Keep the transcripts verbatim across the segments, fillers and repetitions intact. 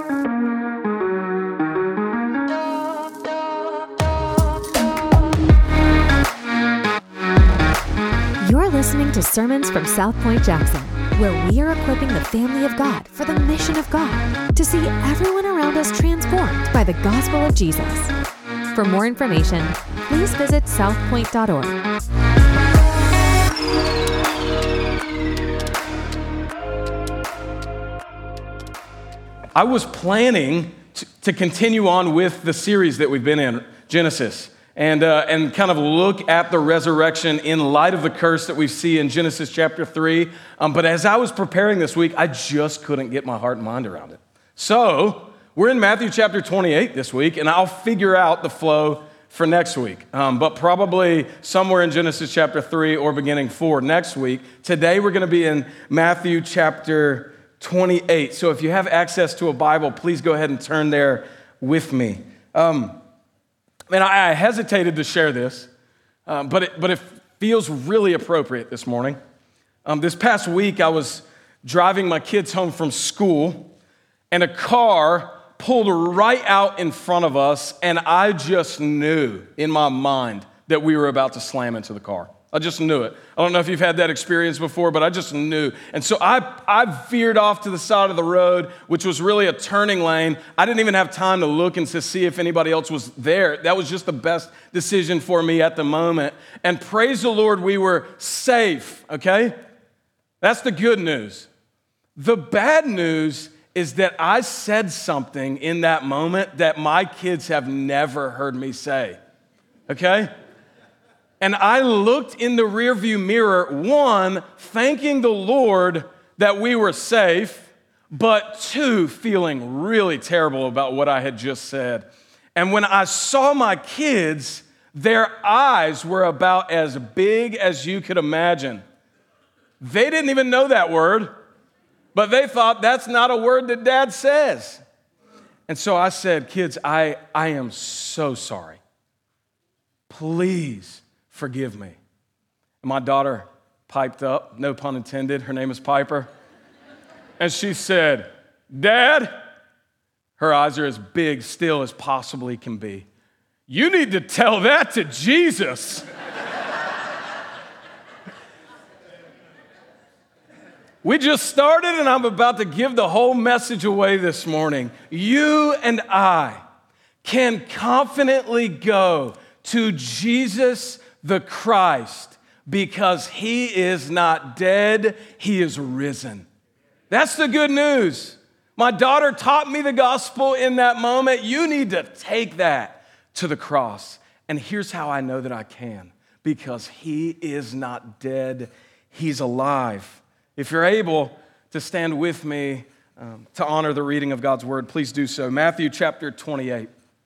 You're listening to sermons from South Point Jackson, where we are equipping the family of God for the mission of God, to see everyone around us transformed by the gospel of Jesus. For more information, please visit south point dot org. I was planning to, to continue on with the series that we've been in, Genesis, and uh, and kind of look at the resurrection in light of the curse that we see in Genesis chapter three. Um, but as I was preparing this week, I just couldn't get my heart and mind around it. So we're in Matthew chapter twenty-eight this week, and I'll figure out the flow for next week. Um, but probably somewhere in Genesis chapter three or beginning four next week. Today we're going to be in Matthew chapter twenty-eight. So if you have access to a Bible, please go ahead and turn there with me. Um, and I, I hesitated to share this, um, but, it, but it feels really appropriate this morning. Um, this past week, I was driving my kids home from school, and a car pulled right out in front of us, and I just knew in my mind that we were about to slam into the car. I just knew it. I don't know if you've had that experience before, but I just knew. And so I, I veered off to the side of the road, which was really a turning lane. I didn't even have time to look and to see if anybody else was there. That was just the best decision for me at the moment. And praise the Lord, we were safe, okay? That's the good news. The bad news is that I said something in that moment that my kids have never heard me say, okay? And I looked in the rearview mirror, one, thanking the Lord that we were safe, but two, feeling really terrible about what I had just said. And when I saw my kids, their eyes were about as big as you could imagine. They didn't even know that word, but they thought that's not a word that Dad says. And so I said, kids, I, I am so sorry. Please forgive me. And my daughter piped up, no pun intended, her name is Piper. And she said, Dad, her eyes are as big still as possibly can be. You need to tell that to Jesus. We just started, and I'm about to give the whole message away this morning. You and I can confidently go to Jesus the Christ because he is not dead, he is risen. That's the good news. My daughter taught me the gospel in that moment. You need to take that to the cross. And here's how I know that I can. Because he is not dead, he's alive. If you're able to stand with me um, to honor the reading of God's word, please do so. Matthew chapter twenty-eight.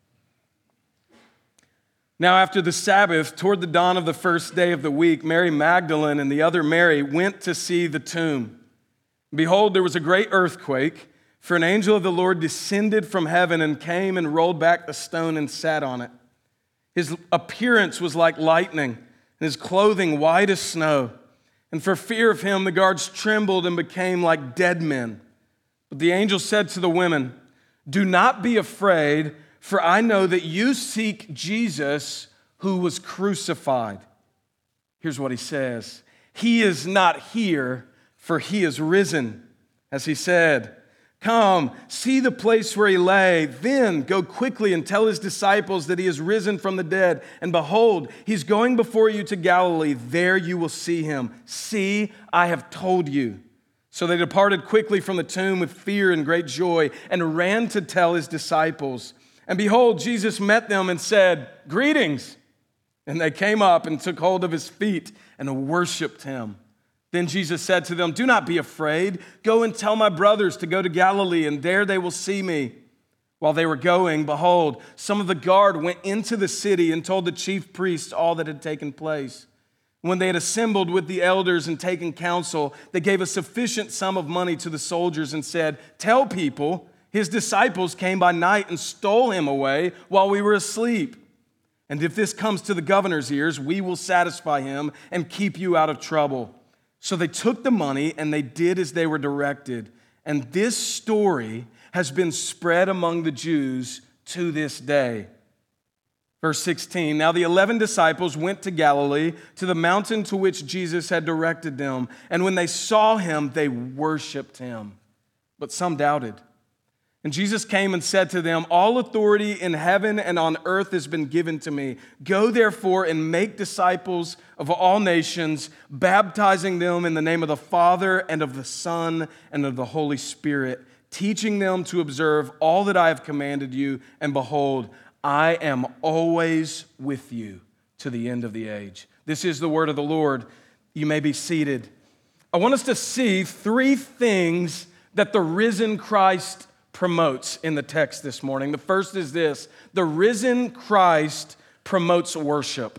Now after the Sabbath, toward the dawn of the first day of the week, Mary Magdalene and the other Mary went to see the tomb. Behold, there was a great earthquake, for an angel of the Lord descended from heaven and came and rolled back the stone and sat on it. His appearance was like lightning, and his clothing white as snow. And for fear of him, the guards trembled and became like dead men. But the angel said to the women, do not be afraid, for I know that you seek Jesus who was crucified. Here's what he says. He is not here, for he is risen. As he said, come, see the place where he lay. Then go quickly and tell his disciples that he is risen from the dead. And behold, he's going before you to Galilee. There you will see him. See, I have told you. So they departed quickly from the tomb with fear and great joy and ran to tell his disciples. And behold, Jesus met them and said, greetings. And they came up and took hold of his feet and worshiped him. Then Jesus said to them, do not be afraid. Go and tell my brothers to go to Galilee, and there they will see me. While they were going, behold, some of the guard went into the city and told the chief priests all that had taken place. When they had assembled with the elders and taken counsel, they gave a sufficient sum of money to the soldiers and said, tell people, his disciples came by night and stole him away while we were asleep. And if this comes to the governor's ears, we will satisfy him and keep you out of trouble. So they took the money and they did as they were directed. And this story has been spread among the Jews to this day. Verse sixteen, now the eleven disciples went to Galilee, to the mountain to which Jesus had directed them. And when they saw him, they worshiped him. But some doubted. And Jesus came and said to them, all authority in heaven and on earth has been given to me. Go therefore and make disciples of all nations, baptizing them in the name of the Father and of the Son and of the Holy Spirit, teaching them to observe all that I have commanded you. And behold, I am always with you to the end of the age. This is the word of the Lord. You may be seated. I want us to see three things that the risen Christ promotes in the text this morning. The first is this: the risen Christ promotes worship.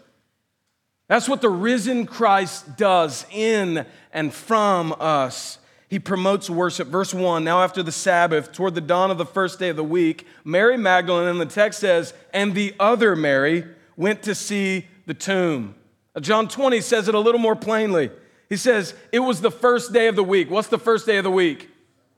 That's what the risen Christ does in and from us. He promotes worship. Verse one, now after the Sabbath, toward the dawn of the first day of the week, Mary Magdalene, and the text says, and the other Mary went to see the tomb. John twenty says it a little more plainly. He says, it was the first day of the week. What's the first day of the week?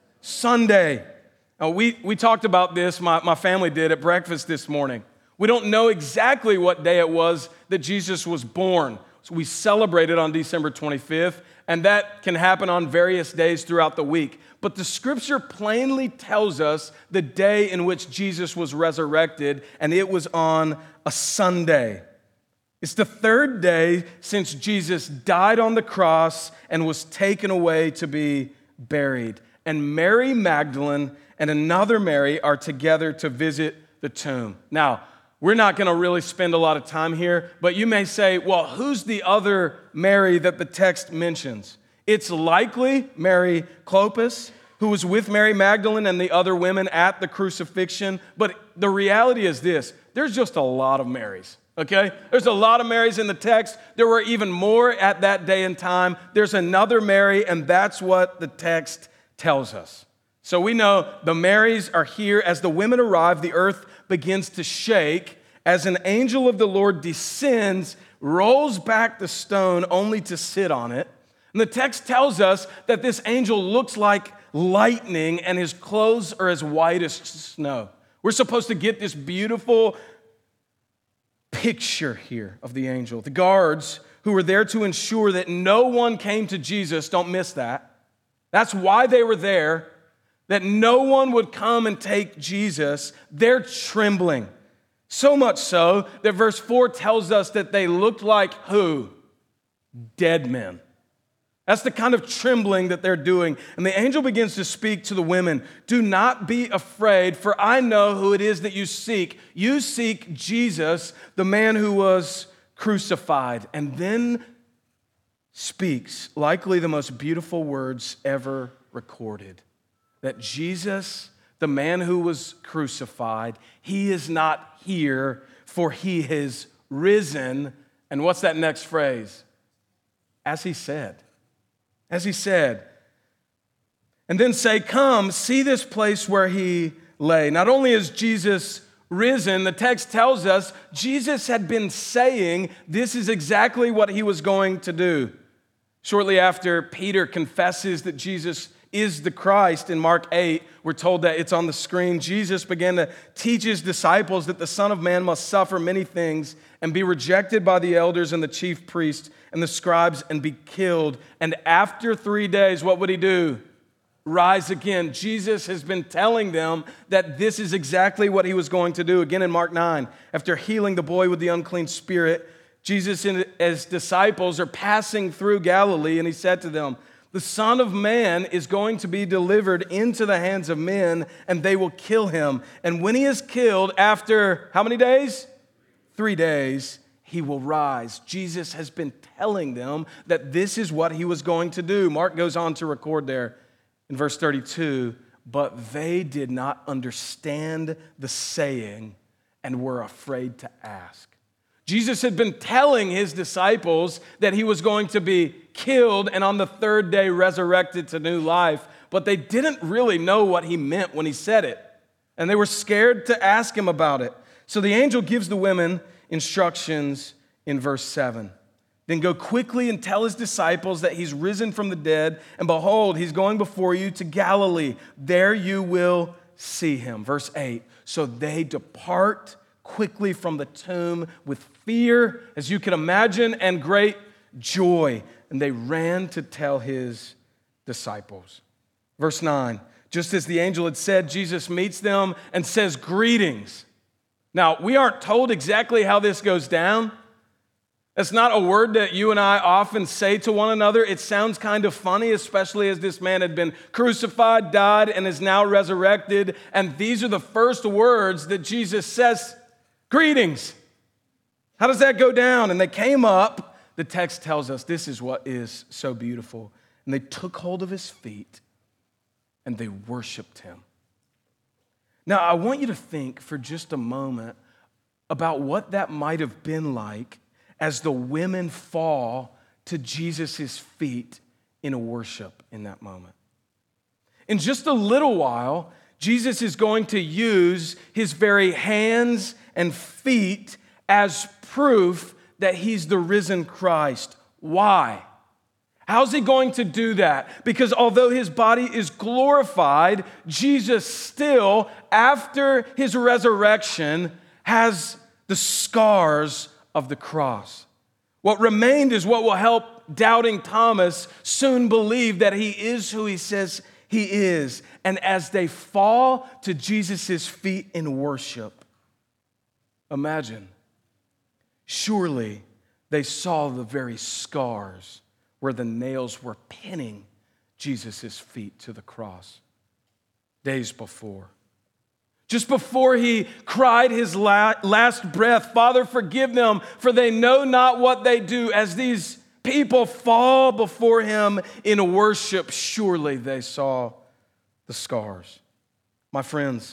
Sunday. Now, we, we talked about this, my, my family did at breakfast this morning. We don't know exactly what day it was that Jesus was born. So we celebrated on December twenty-fifth, and that can happen on various days throughout the week. But the scripture plainly tells us the day in which Jesus was resurrected, and it was on a Sunday. It's the third day since Jesus died on the cross and was taken away to be buried. And Mary Magdalene and another Mary are together to visit the tomb. Now, we're not going to really spend a lot of time here, but you may say, well, who's the other Mary that the text mentions? It's likely Mary Clopas, who was with Mary Magdalene and the other women at the crucifixion. But the reality is this: there's just a lot of Marys, okay? There's a lot of Marys in the text. There were even more at that day and time. There's another Mary, and that's what the text tells us. So we know the Marys are here. As the women arrive, the earth begins to shake as an angel of the Lord descends, rolls back the stone only to sit on it. And the text tells us that this angel looks like lightning and his clothes are as white as snow. We're supposed to get this beautiful picture here of the angel. The guards who were there to ensure that no one came to Jesus, don't miss that. That's why they were there, that no one would come and take Jesus. They're trembling. So much so that verse four tells us that they looked like who? Dead men. That's the kind of trembling that they're doing. And the angel begins to speak to the women. Do not be afraid, for I know who it is that you seek. You seek Jesus, the man who was crucified. And then speaks likely the most beautiful words ever recorded. That Jesus, the man who was crucified, he is not here, for he is risen. And what's that next phrase? As he said. As he said. And then say, come, see this place where he lay. Not only is Jesus risen, the text tells us Jesus had been saying this is exactly what he was going to do. Shortly after Peter confesses that Jesus is the Christ, in Mark eight, we're told that it's on the screen. Jesus began to teach his disciples that the Son of Man must suffer many things and be rejected by the elders and the chief priests and the scribes and be killed. And after three days, what would he do? Rise again. Jesus has been telling them that this is exactly what he was going to do. Again in Mark nine, after healing the boy with the unclean spirit, Jesus and his disciples are passing through Galilee, and he said to them, the Son of Man is going to be delivered into the hands of men, and they will kill him. And when he is killed, after how many days? Three days, he will rise. Jesus has been telling them that this is what he was going to do. Mark goes on to record there in verse thirty-two, but they did not understand the saying and were afraid to ask. Jesus had been telling his disciples that he was going to be killed and on the third day resurrected to new life, but they didn't really know what he meant when he said it, and they were scared to ask him about it. So the angel gives the women instructions in verse seven. Then go quickly and tell his disciples that he's risen from the dead, and behold, he's going before you to Galilee. There you will see him. Verse eight, so they depart quickly from the tomb with fear, as you can imagine, and great joy. And they ran to tell his disciples. Verse nine, just as the angel had said, Jesus meets them and says, greetings. Now, we aren't told exactly how this goes down. It's not a word that you and I often say to one another. It sounds kind of funny, especially as this man had been crucified, died, and is now resurrected. And these are the first words that Jesus says, greetings. How does that go down? And they came up. The text tells us this is what is so beautiful. And they took hold of his feet and they worshiped him. Now, I want you to think for just a moment about what that might have been like as the women fall to Jesus' feet in worship in that moment. In just a little while, Jesus is going to use his very hands and feet as proof that he's the risen Christ. Why? How's he going to do that? Because although his body is glorified, Jesus still, after his resurrection, has the scars of the cross. What remained is what will help doubting Thomas soon believe that he is who he says he is. And as they fall to Jesus' feet in worship, imagine, surely they saw the very scars where the nails were pinning Jesus' feet to the cross days before. Just before he cried his last breath, Father, forgive them, for they know not what they do. As these people fall before him in worship, surely they saw the scars. My friends,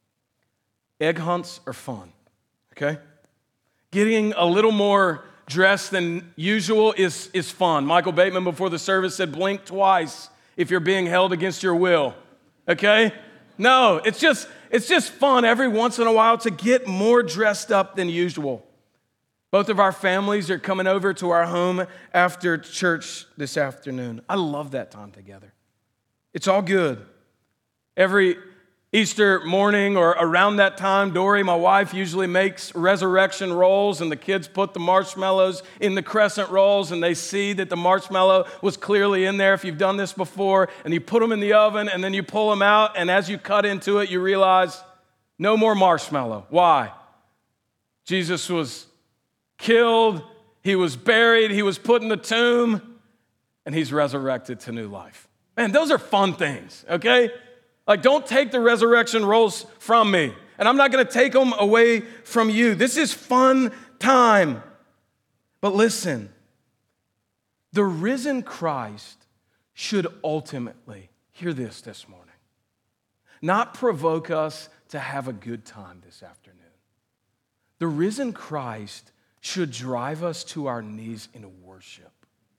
egg hunts are fun, okay? Getting a little more dressed than usual is, is fun. Michael Bateman before the service said, blink twice if you're being held against your will, okay? No, it's just, it's just fun every once in a while to get more dressed up than usual. Both of our families are coming over to our home after church this afternoon. I love that time together. It's all good. Every Easter morning or around that time, Dory, my wife, usually makes resurrection rolls, and the kids put the marshmallows in the crescent rolls, and they see that the marshmallow was clearly in there if you've done this before, and you put them in the oven, and then you pull them out, and as you cut into it, you realize no more marshmallow. Why? Jesus was killed, he was buried, he was put in the tomb, and he's resurrected to new life. Man, those are fun things, okay? Like, don't take the resurrection rolls from me. And I'm not going to take them away from you. This is fun time. But listen, the risen Christ should ultimately, hear this this morning, not provoke us to have a good time this afternoon. The risen Christ should drive us to our knees in worship.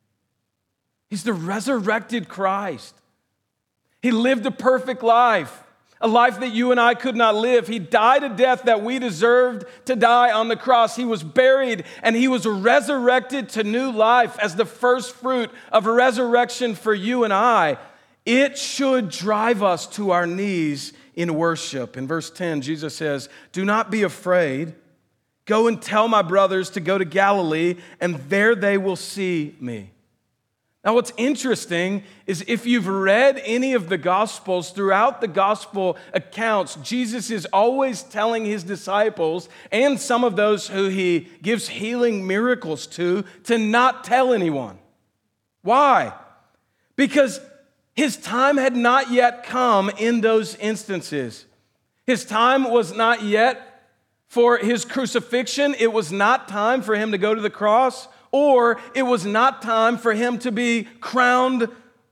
He's the resurrected Christ. He lived a perfect life, a life that you and I could not live. He died a death that we deserved to die on the cross. He was buried and he was resurrected to new life as the first fruit of a resurrection for you and I. It should drive us to our knees in worship. In verse ten, Jesus says, do not be afraid. Go and tell my brothers to go to Galilee, and there they will see me. Now, what's interesting is if you've read any of the Gospels, throughout the Gospel accounts, Jesus is always telling his disciples and some of those who he gives healing miracles to, to not tell anyone. Why? Because his time had not yet come in those instances. His time was not yet for his crucifixion. It was not time for him to go to the cross. Or it was not time for him to be crowned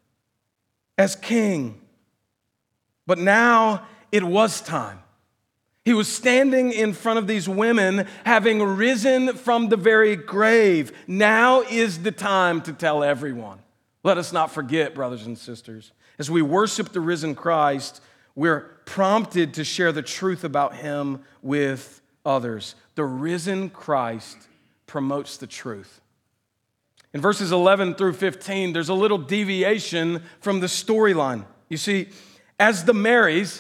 as king. But now it was time. He was standing in front of these women, having risen from the very grave. Now is the time to tell everyone. Let us not forget, brothers and sisters, as we worship the risen Christ, we're prompted to share the truth about him with others. The risen Christ promotes the truth. In verses eleven through fifteen, there's a little deviation from the storyline. You see, as the Marys,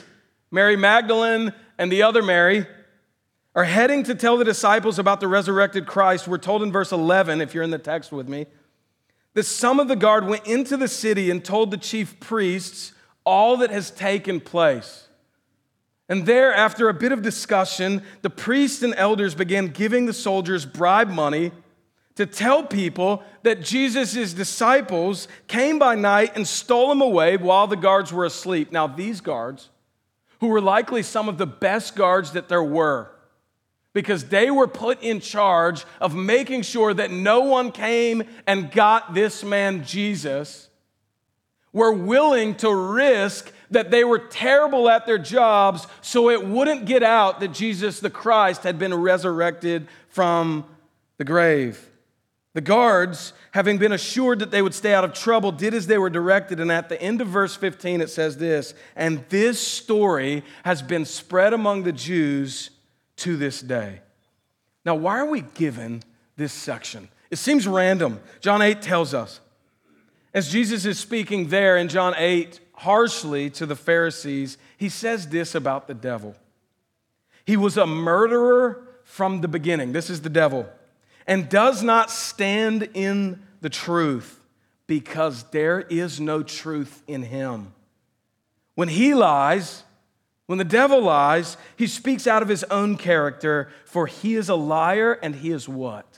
Mary Magdalene and the other Mary, are heading to tell the disciples about the resurrected Christ. We're told in verse eleven, if you're in the text with me, that some of the guard went into the city and told the chief priests all that has taken place. And there, after a bit of discussion, the priests and elders began giving the soldiers bribe money to tell people that Jesus' disciples came by night and stole him away while the guards were asleep. Now, these guards, who were likely some of the best guards that there were, because they were put in charge of making sure that no one came and got this man Jesus, were willing to risk that they were terrible at their jobs so it wouldn't get out that Jesus the Christ had been resurrected from the grave. The guards, having been assured that they would stay out of trouble, did as they were directed. And at the end of verse fifteen, it says this, and this story has been spread among the Jews to this day. Now, why are we given this section? It seems random. John eight tells us, as Jesus is speaking there in John eight harshly to the Pharisees, he says this about the devil. He was a murderer from the beginning. This is the devil. And does not stand in the truth because there is no truth in him. When he lies, when the devil lies, he speaks out of his own character, for he is a liar and he is what?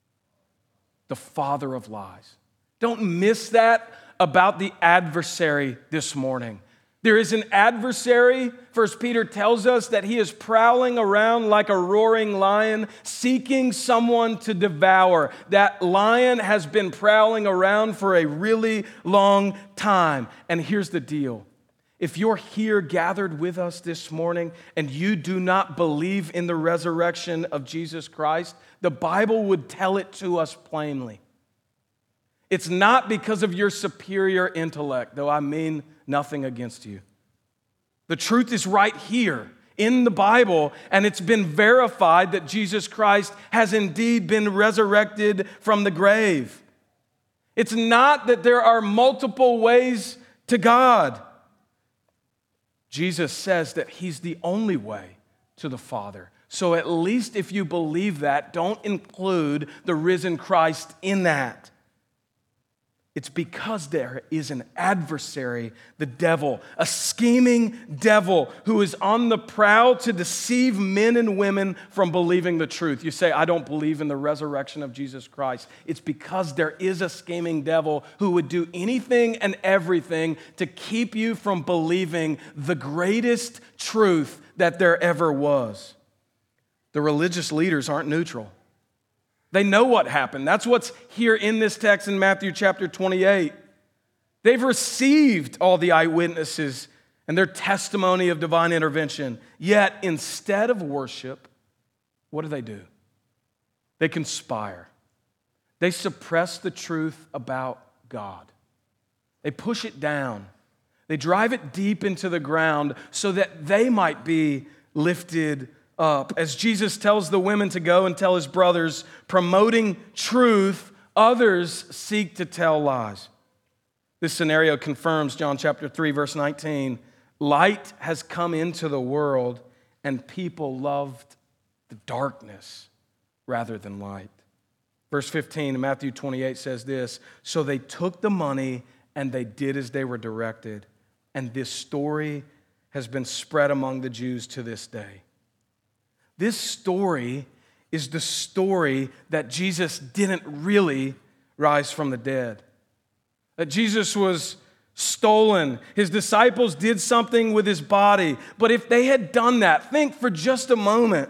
The father of lies. Don't miss that about the adversary this morning. There is an adversary. First Peter tells us that he is prowling around like a roaring lion, seeking someone to devour. That lion has been prowling around for a really long time. And here's the deal. If you're here gathered with us this morning and you do not believe in the resurrection of Jesus Christ, the Bible would tell it to us plainly. It's not because of your superior intellect, though I mean nothing against you. The truth is right here in the Bible, and it's been verified that Jesus Christ has indeed been resurrected from the grave. It's not that there are multiple ways to God. Jesus says that he's the only way to the Father. So at least if you believe that, don't include the risen Christ in that. It's because there is an adversary, the devil, a scheming devil who is on the prowl to deceive men and women from believing the truth. You say, I don't believe in the resurrection of Jesus Christ. It's because there is a scheming devil who would do anything and everything to keep you from believing the greatest truth that there ever was. The religious leaders aren't neutral. They know what happened. That's what's here in this text in Matthew chapter twenty-eight. They've received all the eyewitnesses and their testimony of divine intervention. Yet, instead of worship, what do they do? They conspire. They suppress the truth about God. They push it down. They drive it deep into the ground so that they might be lifted up. As Jesus tells the women to go and tell his brothers, promoting truth, others seek to tell lies. This scenario confirms John chapter three, verse nineteen. Light has come into the world, and people loved the darkness rather than light. Verse fifteen in Matthew twenty-eight says this, so they took the money and they did as they were directed. And this story has been spread among the Jews to this day. This story is the story that Jesus didn't really rise from the dead. That Jesus was stolen. His disciples did something with his body. But if they had done that, think for just a moment,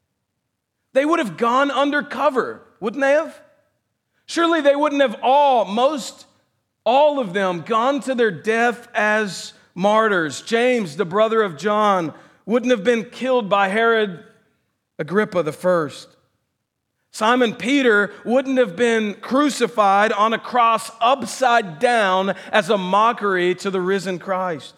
they would have gone undercover, wouldn't they have? Surely they wouldn't have all, most, all of them, gone to their death as martyrs. James, the brother of John, wouldn't have been killed by Herod Agrippa the first. Simon Peter wouldn't have been crucified on a cross upside down as a mockery to the risen Christ.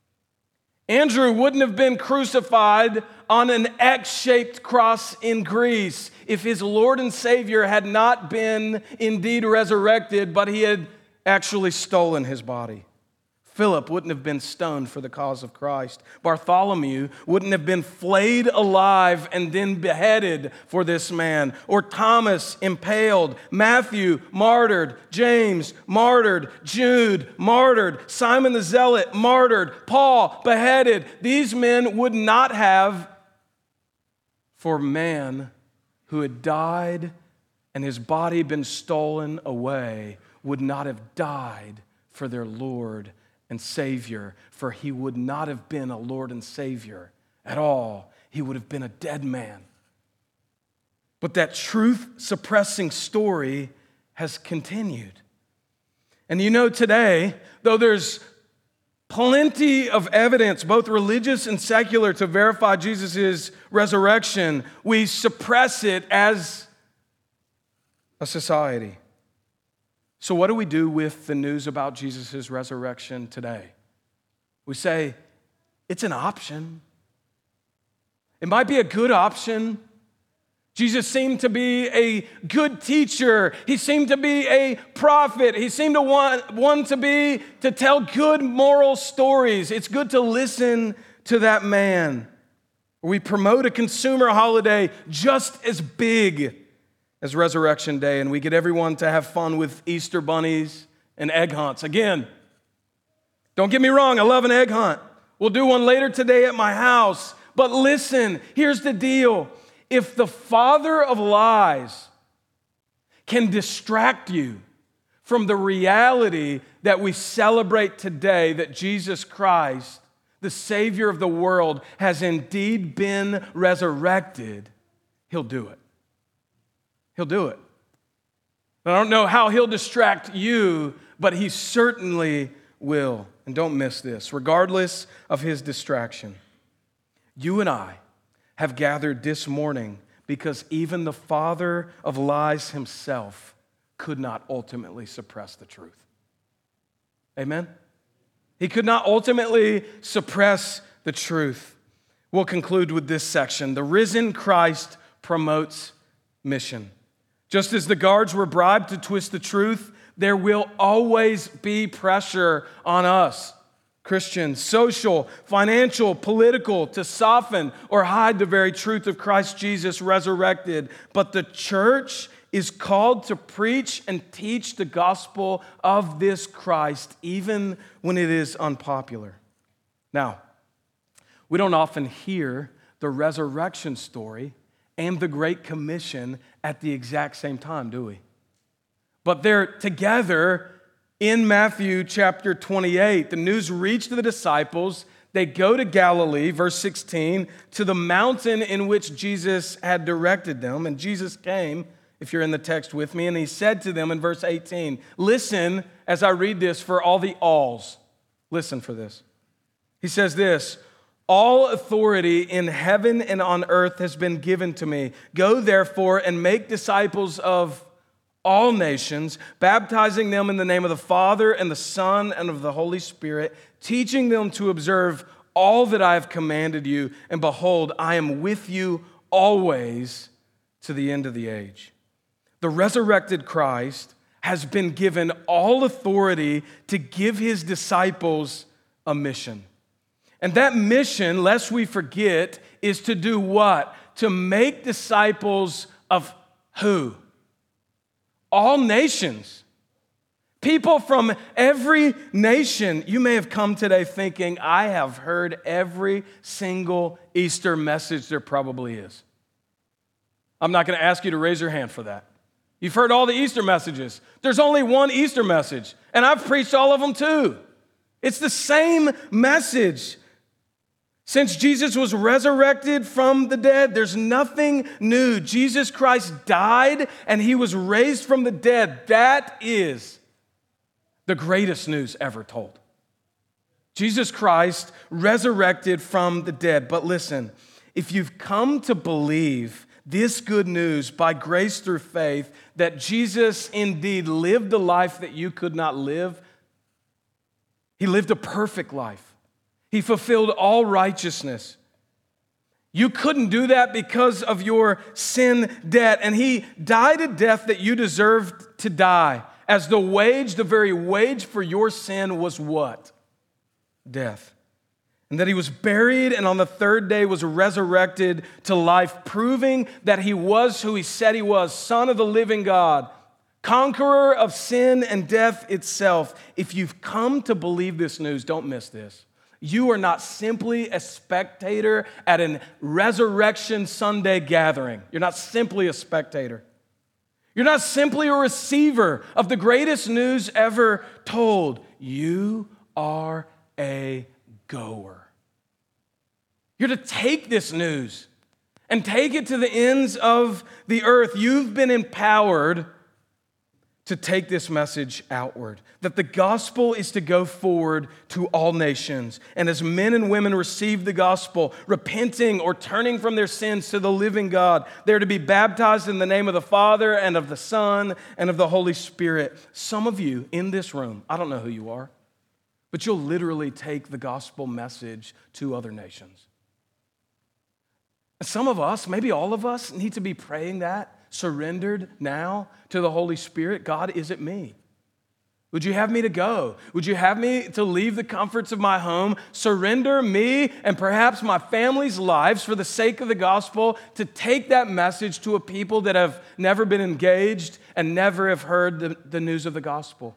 Andrew wouldn't have been crucified on an X-shaped cross in Greece if his Lord and Savior had not been indeed resurrected, but he had actually stolen his body. Philip wouldn't have been stoned for the cause of Christ. Bartholomew wouldn't have been flayed alive and then beheaded for this man. Or Thomas impaled, Matthew martyred, James martyred, Jude martyred, Simon the Zealot martyred, Paul beheaded. These men would not have, for man who had died and his body been stolen away, would not have died for their Lord and Savior, for he would not have been a Lord and Savior at all. He would have been a dead man. But that truth-suppressing story has continued. And you know, today, though there's plenty of evidence, both religious and secular, to verify Jesus' resurrection, we suppress it as a society. So what do we do with the news about Jesus' resurrection today? We say, it's an option. It might be a good option. Jesus seemed to be a good teacher. He seemed to be a prophet. He seemed to want one to be to tell good moral stories. It's good to listen to that man. We promote a consumer holiday just as big as Resurrection Day, and we get everyone to have fun with Easter bunnies and egg hunts. Again, don't get me wrong, I love an egg hunt. We'll do one later today at my house. But listen, here's the deal. If the father of lies can distract you from the reality that we celebrate today, that Jesus Christ, the Savior of the world, has indeed been resurrected, he'll do it. He'll do it. I don't know how he'll distract you, but he certainly will. And don't miss this. Regardless of his distraction, you and I have gathered this morning because even the father of lies himself could not ultimately suppress the truth. Amen? He could not ultimately suppress the truth. We'll conclude with this section. The risen Christ promotes mission. Just as the guards were bribed to twist the truth, there will always be pressure on us, Christians, social, financial, political, to soften or hide the very truth of Christ Jesus resurrected. But the church is called to preach and teach the gospel of this Christ, even when it is unpopular. Now, we don't often hear the resurrection story and the Great Commission at the exact same time, do we? But they're together in Matthew chapter twenty-eight. The news reached the disciples. They go to Galilee, verse sixteen, to the mountain in which Jesus had directed them. And Jesus came, if you're in the text with me, and he said to them in verse eighteen, listen as I read this for all the alls. Listen for this. He says this, all authority in heaven and on earth has been given to me. Go therefore and make disciples of all nations, baptizing them in the name of the Father and the Son and of the Holy Spirit, teaching them to observe all that I have commanded you. And behold, I am with you always to the end of the age. The resurrected Christ has been given all authority to give his disciples a mission. And that mission, lest we forget, is to do what? To make disciples of who? All nations. People from every nation. You may have come today thinking, I have heard every single Easter message there probably is. I'm not going to ask you to raise your hand for that. You've heard all the Easter messages. There's only one Easter message, and I've preached all of them too. It's the same message. Since Jesus was resurrected from the dead, there's nothing new. Jesus Christ died and he was raised from the dead. That is the greatest news ever told. Jesus Christ resurrected from the dead. But listen, if you've come to believe this good news by grace through faith, that Jesus indeed lived the life that you could not live, he lived a perfect life. He fulfilled all righteousness. You couldn't do that because of your sin debt. And he died a death that you deserved to die. As the wage, the very wage for your sin was what? death. And that he was buried and on the third day was resurrected to life, proving that he was who he said he was, Son of the living God, conqueror of sin and death itself. If you've come to believe this news, don't miss this. You are not simply a spectator at a Resurrection Sunday gathering. You're not simply a spectator. You're not simply a receiver of the greatest news ever told. You are a goer. You're to take this news and take it to the ends of the earth. You've been empowered to take this message outward, that the gospel is to go forward to all nations. And as men and women receive the gospel, repenting or turning from their sins to the living God, they're to be baptized in the name of the Father and of the Son and of the Holy Spirit. Some of you in this room, I don't know who you are, but you'll literally take the gospel message to other nations. Some of us, maybe all of us, need to be praying that, surrendered now to the Holy Spirit. God, is it me? Would you have me to go? Would you have me to leave the comforts of my home, surrender me and perhaps my family's lives for the sake of the gospel to take that message to a people that have never been engaged and never have heard the, the news of the gospel?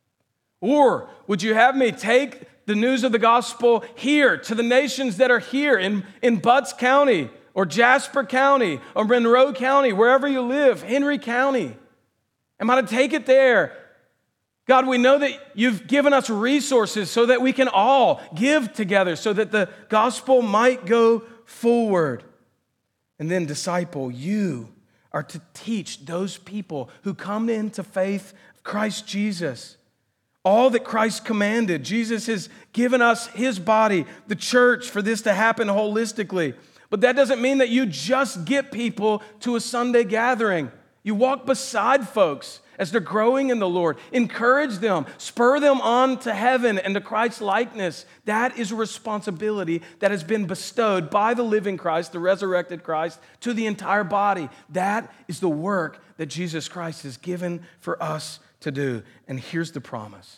Or would you have me take the news of the gospel here to the nations that are here in, in Butts County, or Jasper County, or Monroe County, wherever you live, Henry County? Am I to take it there? God, we know that you've given us resources so that we can all give together so that the gospel might go forward. And then, disciple, you are to teach those people who come into faith of Christ Jesus all that Christ commanded. Jesus has given us his body, the church, for this to happen holistically. But that doesn't mean that you just get people to a Sunday gathering. You walk beside folks as they're growing in the Lord. Encourage them, spur them on to heaven and to Christ's likeness. That is a responsibility that has been bestowed by the living Christ, the resurrected Christ, to the entire body. That is the work that Jesus Christ has given for us to do. And here's the promise.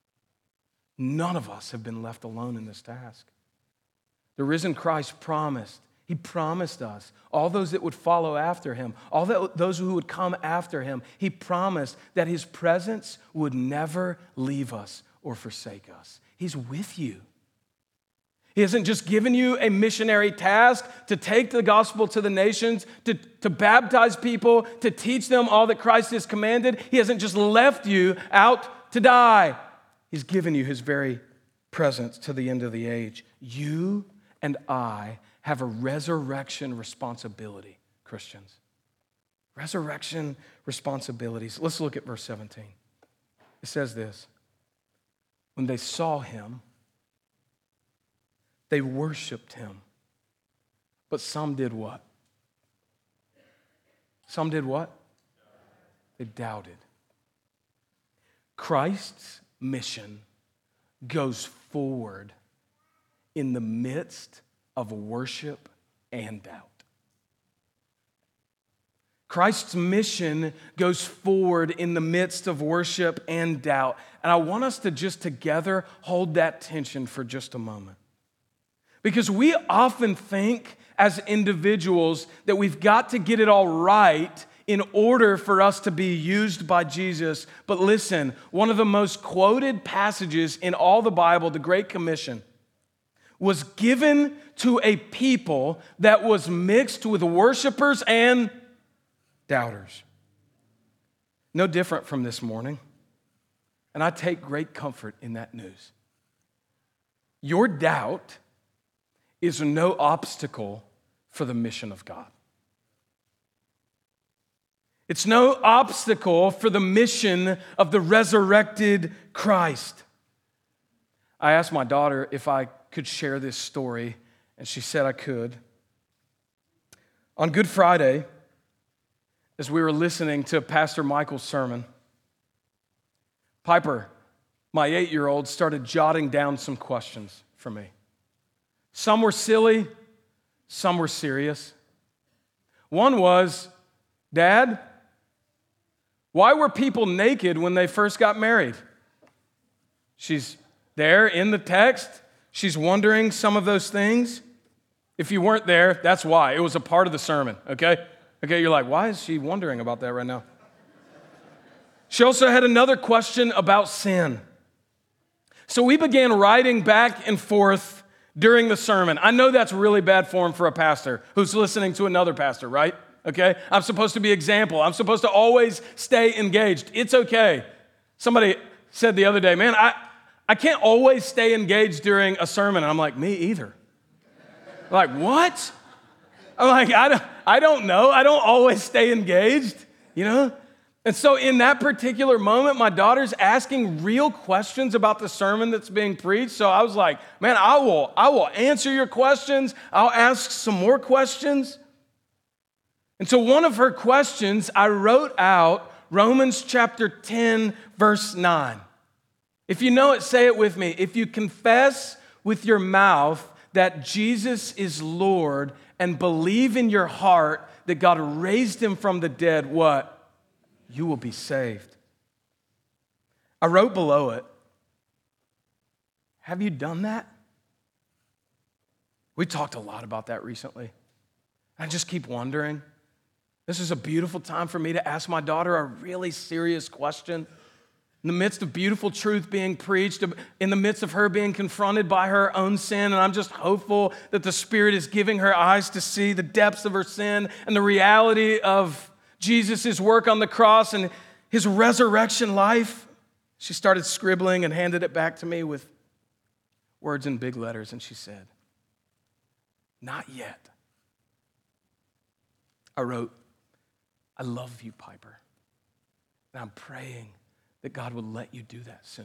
None of us have been left alone in this task. The risen Christ promised He promised us, all those that would follow after him, all that, those who would come after him, he promised that his presence would never leave us or forsake us. He's with you. He hasn't just given you a missionary task to take the gospel to the nations, to, to baptize people, to teach them all that Christ has commanded. He hasn't just left you out to die. He's given you his very presence to the end of the age. You and I have a resurrection responsibility, Christians. Resurrection responsibilities. Let's look at verse seventeen. It says this: when they saw him, they worshiped him. But some did what? Some did what? They doubted. Christ's mission goes forward in the midst of worship and doubt. Christ's mission goes forward in the midst of worship and doubt. And I want us to just together hold that tension for just a moment. Because we often think as individuals that we've got to get it all right in order for us to be used by Jesus. But listen, one of the most quoted passages in all the Bible, the Great Commission, was given to a people that was mixed with worshipers and doubters. No different from this morning. And I take great comfort in that news. Your doubt is no obstacle for the mission of God. It's no obstacle for the mission of the resurrected Christ. I asked my daughter if I could share this story, and she said I could. On Good Friday, as we were listening to Pastor Michael's sermon, Piper, my eight-year-old, started jotting down some questions for me. Some were silly, some were serious. One was, Dad, why were people naked when they first got married? She's there in the text. she's wondering some of those things. If you weren't there, that's why. It was a part of the sermon, okay? Okay, you're like, why is she wondering about that right now? She also had another question about sin. So we began writing back and forth during the sermon. I know that's really bad form for a pastor who's listening to another pastor, right? Okay? I'm supposed to be example. I'm supposed to always stay engaged. It's okay. Somebody said the other day, man, I, I can't always stay engaged during a sermon. And I'm like, me either. Like, what? I'm like, I don't, I don't know. I don't always stay engaged, you know? And so in that particular moment, my daughter's asking real questions about the sermon that's being preached. So I was like, man, I will, I will answer your questions. I'll ask some more questions. And so one of her questions, I wrote out Romans chapter ten, verse nine. If you know it, say it with me. If you confess with your mouth that Jesus is Lord and believe in your heart that God raised him from the dead, what? You will be saved. I wrote below it, have you done that? We talked a lot about that recently. I just keep wondering. This is a beautiful time for me to ask my daughter a really serious question. In the midst of beautiful truth being preached, in the midst of her being confronted by her own sin, and I'm just hopeful that the Spirit is giving her eyes to see the depths of her sin and the reality of Jesus' work on the cross and his resurrection life. She started scribbling and handed it back to me with words in big letters, and she said, not yet. I wrote, I love you, Piper, and I'm praying that God would let you do that soon.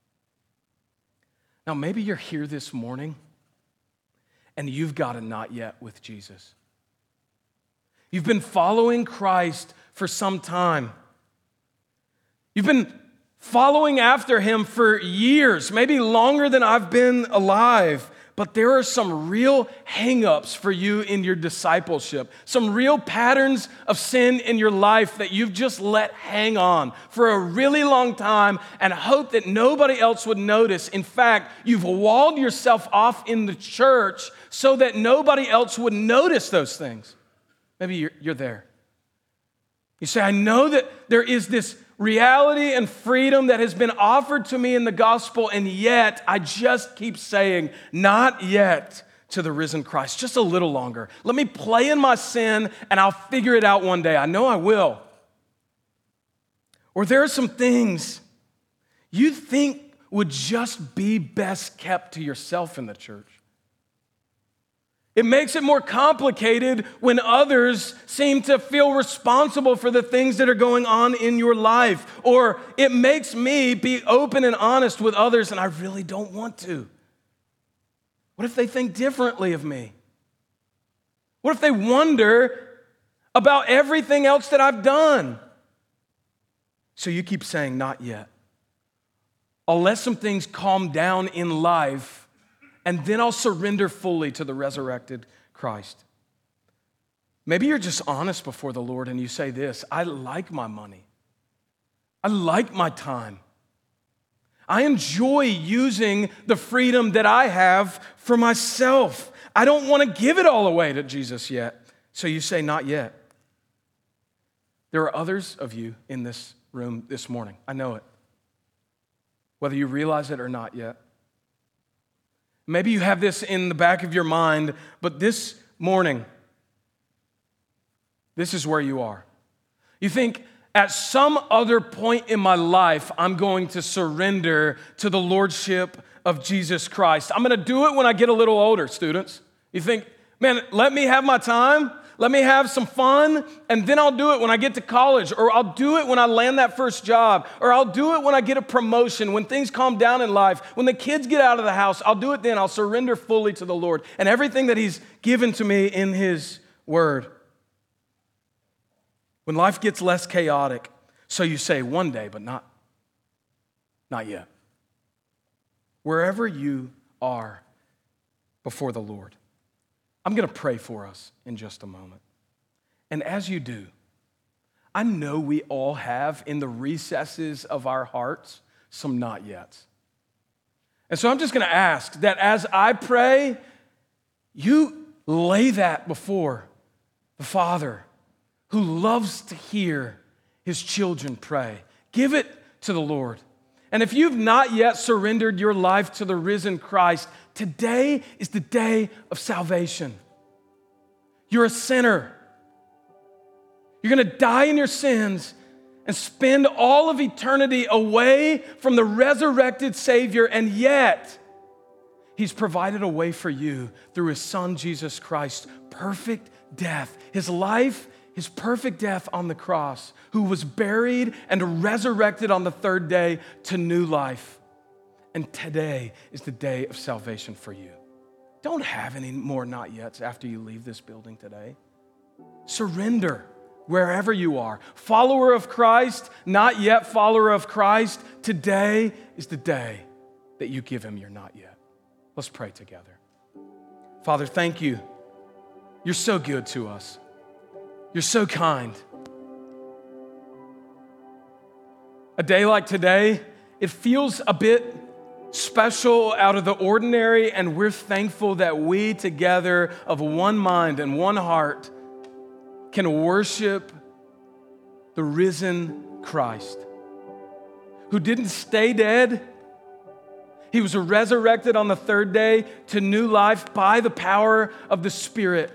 Now, maybe you're here this morning and you've got a not yet with Jesus. You've been following Christ for some time. You've been following after him for years, maybe longer than I've been alive. But there are some real hang-ups for you in your discipleship, some real patterns of sin in your life that you've just let hang on for a really long time and hope that nobody else would notice. In fact, you've walled yourself off in the church so that nobody else would notice those things. Maybe you're, you're there. You say, I know that there is this reality and freedom that has been offered to me in the gospel, and yet I just keep saying, not yet to the risen Christ, just a little longer. Let me play in my sin and I'll figure it out one day. I know I will. Or there are some things you think would just be best kept to yourself in the church. It makes it more complicated when others seem to feel responsible for the things that are going on in your life. Or it makes me be open and honest with others, and I really don't want to. What if they think differently of me? What if they wonder about everything else that I've done? So you keep saying, not yet. I'll let some things calm down in life, and then I'll surrender fully to the resurrected Christ. Maybe you're just honest before the Lord and you say this, I like my money. I like my time. I enjoy using the freedom that I have for myself. I don't want to give it all away to Jesus yet. So you say, not yet. There are others of you in this room this morning. I know it. Whether you realize it or not yet. Maybe you have this in the back of your mind, but this morning, this is where you are. You think, at some other point in my life, I'm going to surrender to the lordship of Jesus Christ. I'm going to do it when I get a little older, students. You think, man, let me have my time. Let me have some fun, and then I'll do it when I get to college, or I'll do it when I land that first job, or I'll do it when I get a promotion, when things calm down in life, when the kids get out of the house, I'll do it then. I'll surrender fully to the Lord and everything that he's given to me in his word. When life gets less chaotic, so you say one day, but not, not yet. Wherever you are before the Lord, I'm going to pray for us in just a moment. And as you do, I know we all have in the recesses of our hearts some not yets. And so I'm just going to ask that as I pray, you lay that before the Father who loves to hear his children pray. Give it to the Lord. And if you've not yet surrendered your life to the risen Christ, today is the day of salvation. You're a sinner. You're going to die in your sins and spend all of eternity away from the resurrected Savior, and yet he's provided a way for you through his Son, Jesus Christ. Perfect death. His life, his perfect death on the cross, who was buried and resurrected on the third day to new life. And today is the day of salvation for you. Don't have any more not yets after you leave this building today. Surrender wherever you are. Follower of Christ, not yet follower of Christ, today is the day that you give him your not yet. Let's pray together. Father, thank you. You're so good to us. You're so kind. A day like today, it feels a bit special, out of the ordinary, and we're thankful that we together of one mind and one heart can worship the risen Christ, who didn't stay dead. He was resurrected on the third day to new life by the power of the Spirit.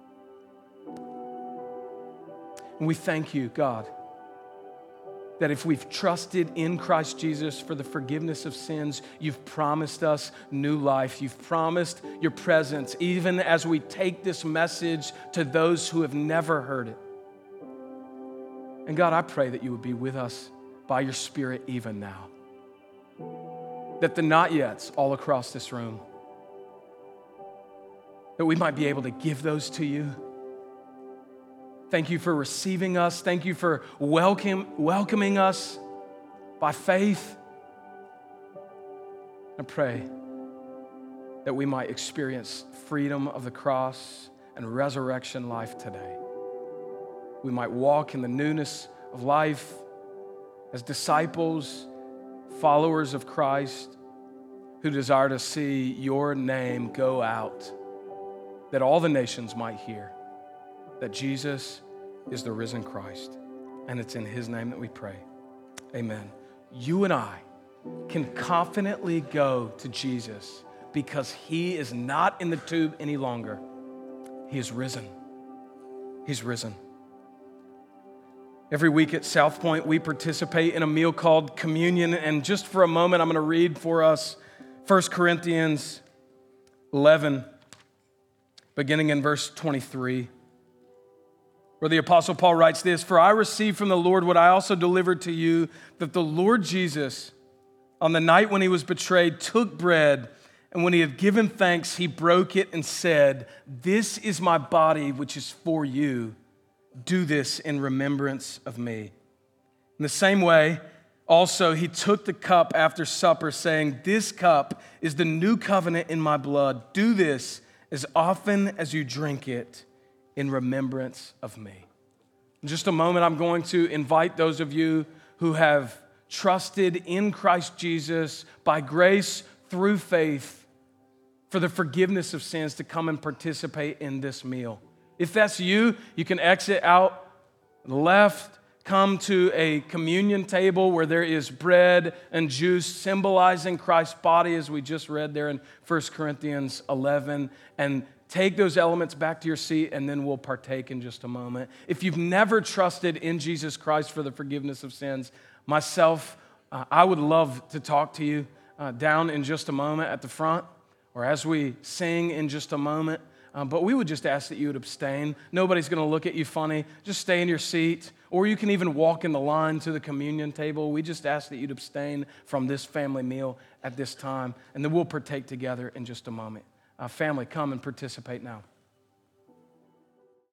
And we thank you, God, that if we've trusted in Christ Jesus for the forgiveness of sins, you've promised us new life. You've promised your presence, even as we take this message to those who have never heard it. And God, I pray that you would be with us by your Spirit even now. That the not yets all across this room, that we might be able to give those to you. Thank you for receiving us. Thank you for welcome, welcoming us by faith. I pray that we might experience freedom of the cross and resurrection life today. We might walk in the newness of life as disciples, followers of Christ, who desire to see your name go out, that all the nations might hear that Jesus is the risen Christ. And it's in his name that we pray. Amen. You and I can confidently go to Jesus because he is not in the tomb any longer. He is risen. He's risen. Every week at South Point, we participate in a meal called communion. And just for a moment, I'm going to read for us First Corinthians eleven, beginning in verse twenty-three. Where the Apostle Paul writes this, "For I received from the Lord what I also delivered to you, that the Lord Jesus, on the night when he was betrayed, took bread, and when he had given thanks, he broke it and said, 'This is my body, which is for you. Do this in remembrance of me.' In the same way, also he took the cup after supper, saying, 'This cup is the new covenant in my blood. Do this as often as you drink it in remembrance of me.'" In just a moment, I'm going to invite those of you who have trusted in Christ Jesus by grace through faith for the forgiveness of sins to come and participate in this meal. If that's you, you can exit out the left, come to a communion table where there is bread and juice symbolizing Christ's body, as we just read there in First Corinthians eleven, and take those elements back to your seat, and then we'll partake in just a moment. If you've never trusted in Jesus Christ for the forgiveness of sins, myself, uh, I would love to talk to you uh, down in just a moment at the front, or as we sing in just a moment. Um, but we would just ask that you would abstain. Nobody's going to look at you funny. Just stay in your seat, or you can even walk in the line to the communion table. We just ask that you'd abstain from this family meal at this time, and then we'll partake together in just a moment. Uh, family, come and participate now.